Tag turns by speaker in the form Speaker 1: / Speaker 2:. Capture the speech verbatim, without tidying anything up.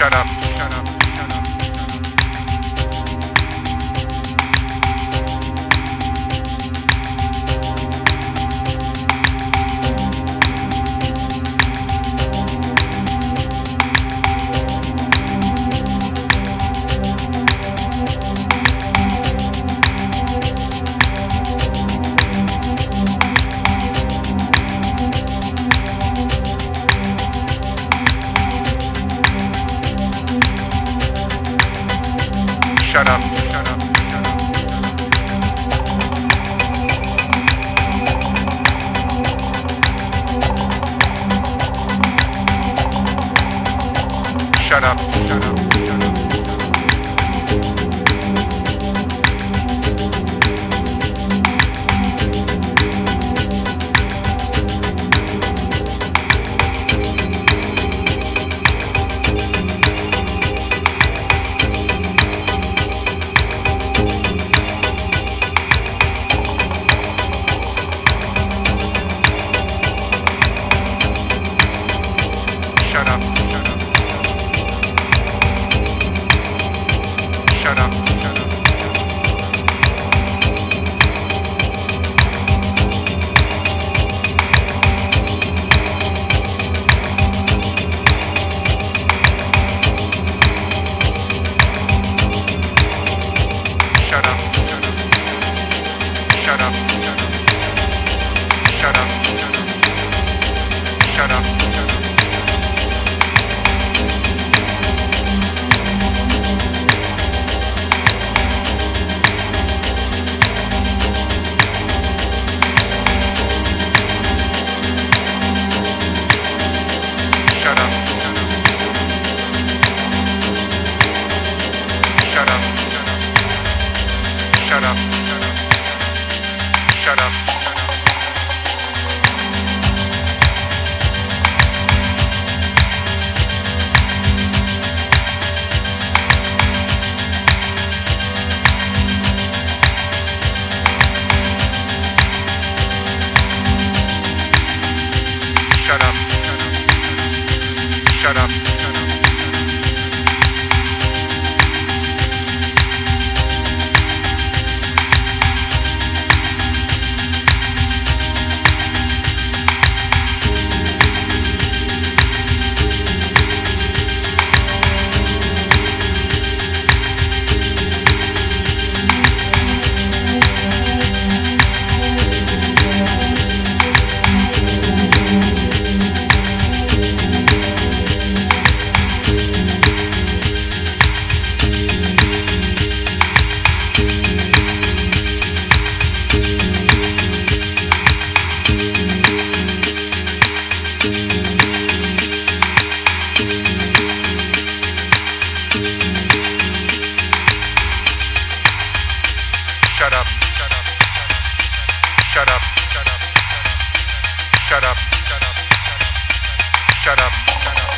Speaker 1: Shut up, shut up, shut up. Shut up, shut up, shut up. Shut up, shut up, shut up. Shut up, shut up. Shut up, shut up. Shut up, shut up. Shut up, shut up. Shut up, shut up. Shut up, shut up. Shut up, shut up. Shut up, shut up. Shut up, shut up. Shut up, shut up. Shut up, shut up. Shut up, shut up. Shut up, shut up, shut up, shut up, shut up, shut up, shut up, shut up, shut up, shut up.